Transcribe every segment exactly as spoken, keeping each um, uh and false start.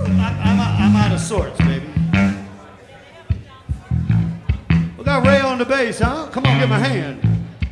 I'm, I'm out of sorts, baby. We got Ray on the bass, huh? Come on, give him a hand.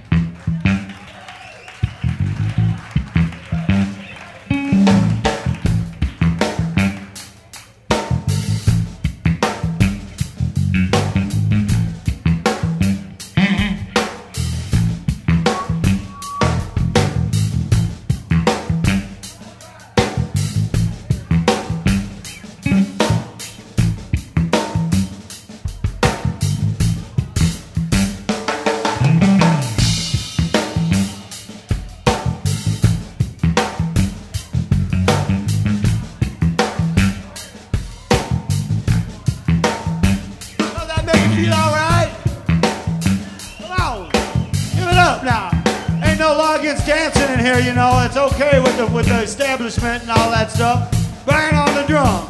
Dancing in here, you know, it's okay with the with the establishment and all that stuff. Bang on the drums.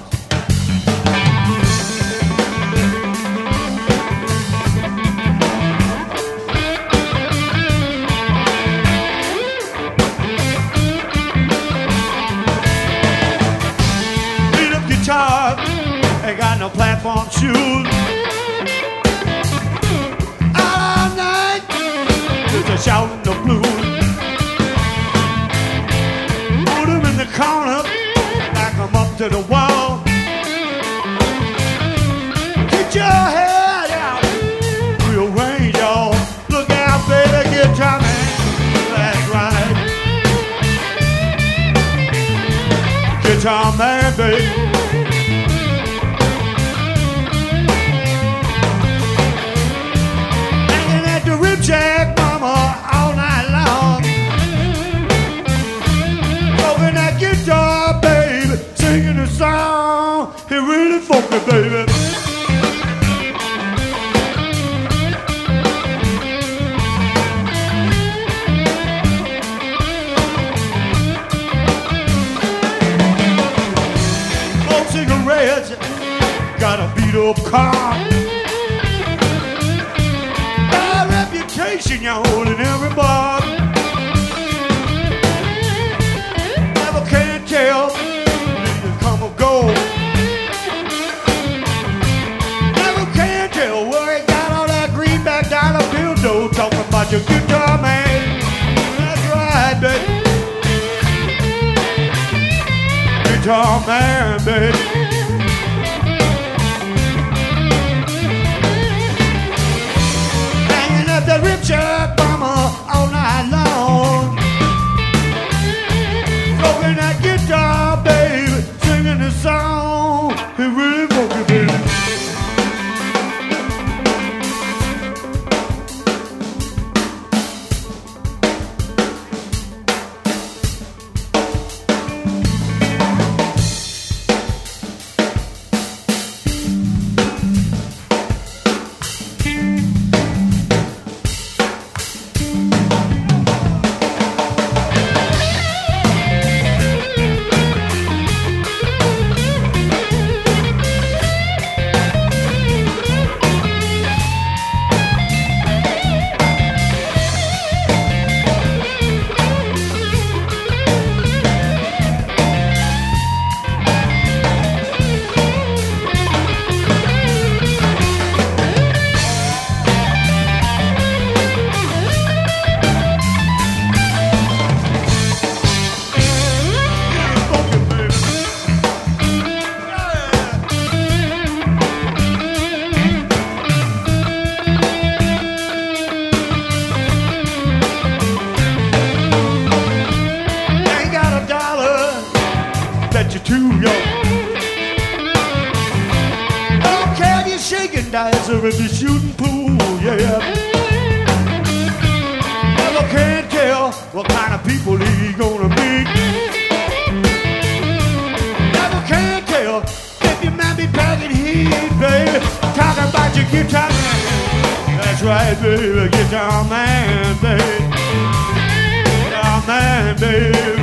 Beat up guitar, ain't got no platform shoes. All night, just a shouting the blues. Corner, back them up to the wall. Get your head out, rearrange y'all. Look out, baby, guitar man. That's right, guitar man, baby. Hanging at the rib shack, mama, all night long. Guitar, baby, singing a song, it really funky, baby. Smoke cigarettes, got a beat up car. Bad reputation you hold in every bar. Tell, you come or go. Never can tell where he got all that greenback dollar bill dough. Talking about your guitar man. That's right, baby. Guitar man, baby. Hanging up that rib shack, mama, all night long. That guitar, baby, singing a song, it really funky, baby. Dicer in the shooting pool, yeah. Never can tell what kind of people he gonna meet. Never can tell if you might be packing heat, baby. Talking about your guitar man. That's right, baby, guitar man, baby. Guitar man, baby.